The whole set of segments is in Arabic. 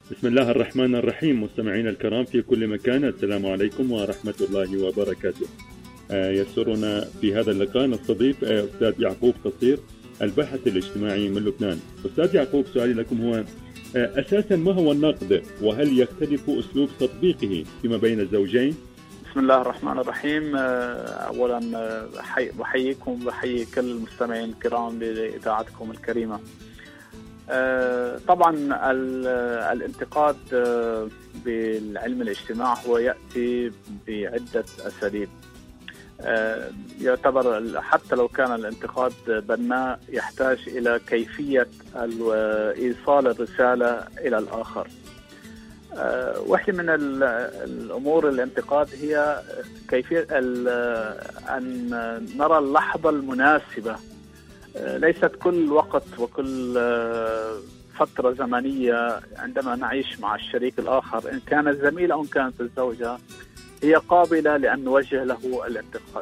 بسم الله الرحمن الرحيم. مستمعينا الكرام في كل مكان، السلام عليكم ورحمة الله وبركاته. يسرنا في هذا اللقاء نستضيف أستاذ يعقوب قصير، الباحث الاجتماعي من لبنان. أستاذ يعقوب، سؤالي لكم هو أساسا ما هو النقد، وهل يختلف أسلوب تطبيقه فيما بين الزوجين؟ بسم الله الرحمن الرحيم. أولا بحييكم وبحيي كل المستمعين الكرام لإذاعتكم الكريمة. طبعا الانتقاد بالعلم الاجتماع هو يأتي بعدة أساليب. يعتبر حتى لو كان الانتقاد بناء يحتاج إلى كيفية إيصال الرسالة إلى الآخر. واحدة من الأمور الانتقاد هي كيفية أن نرى اللحظة المناسبة. ليست كل وقت وكل فترة زمنية عندما نعيش مع الشريك الآخر، إن كان الزميل أو إن كانت الزوجة، هي قابلة لأن نوجه له الانتقاد.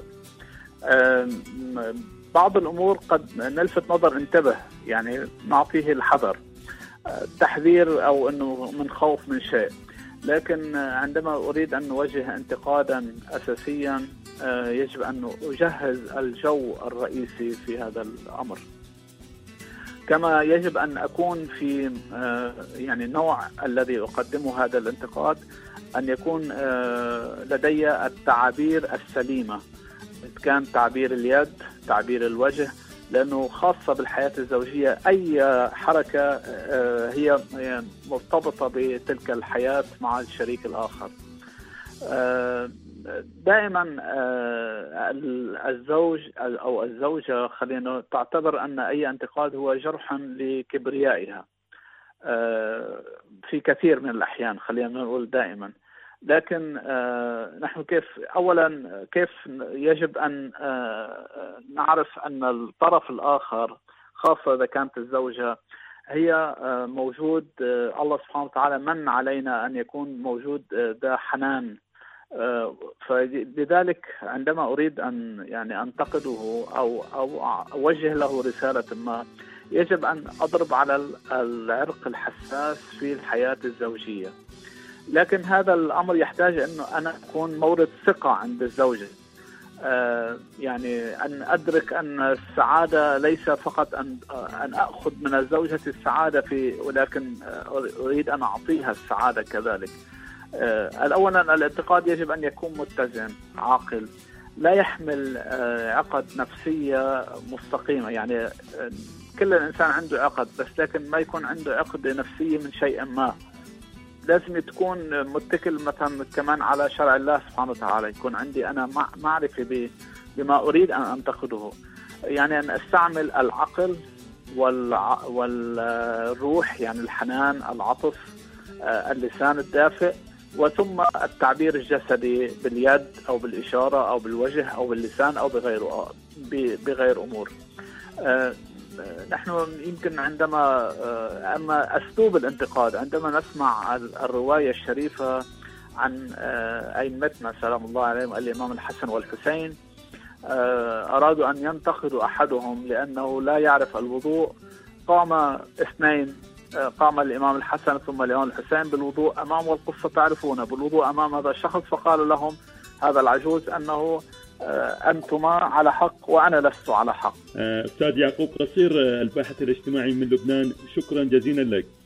بعض الأمور قد نلفت نظر، انتبه، يعني نعطيه الحذر، تحذير أو أنه من خوف من شيء. لكن عندما أريد أن نوجه انتقادا أساسيا يجب أن أجهز الجو الرئيسي في هذا الأمر. كما يجب أن أكون في يعني النوع الذي أقدمه هذا الانتقاد أن يكون لدي التعابير السليمة، كان تعبير اليد، تعبير الوجه، لأنه خاصة بالحياة الزوجية أي حركة هي مرتبطة بتلك الحياة مع الشريك الآخر. دائما الزوج أو الزوجة خلينا تعتبر أن أي انتقاد هو جرح لكبريائها في كثير من الأحيان، خلينا نقول دائما. لكن نحن كيف يجب أن نعرف أن الطرف الآخر، خاصة إذا كانت الزوجة، هي موجود، الله سبحانه وتعالى من علينا أن يكون موجود ذا حنان. فلذلك عندما أريد أن يعني أنتقده أو أوجه له رسالة ما، يجب أن أضرب على العرق الحساس في الحياة الزوجية. لكن هذا الأمر يحتاج أنه أنا أكون مورد ثقة عند الزوجة، يعني أن أدرك أن السعادة ليس فقط أن أخذ من الزوجة السعادة ولكن أريد أن أعطيها السعادة كذلك. أولا الانتقاد يجب أن يكون متزن عاقل، لا يحمل عقد نفسية مستقيمة. يعني كل الإنسان عنده عقد، بس لكن ما يكون عنده عقد نفسية من شيء ما. لازم تكون متكل مثلا كمان على شرع الله سبحانه وتعالى، يكون عندي أنا معرفة بما أريد أن أنتقده، يعني أن أستعمل العقل والروح، يعني الحنان، العطف، اللسان الدافئ، وثم التعبير الجسدي باليد أو بالإشارة أو بالوجه أو باللسان أو بغير أمور. نحن يمكن عندما أما أسلوب الانتقاد، عندما نسمع الرواية الشريفة عن أئمتنا سلام الله عليهم، الإمام الحسن والحسين، أرادوا أن ينتقدوا أحدهم لأنه لا يعرف الوضوء. قام اثنين، قام الإمام الحسن ثم الإمام الحسين بالوضوء أمام، والقصة تعرفون، بالوضوء أمام هذا الشخص، فقال لهم هذا العجوز أنه أنتما على حق وأنا لست على حق. أستاذ يعقوب قصير، الباحث الاجتماعي من لبنان، شكرا جزيلا لك.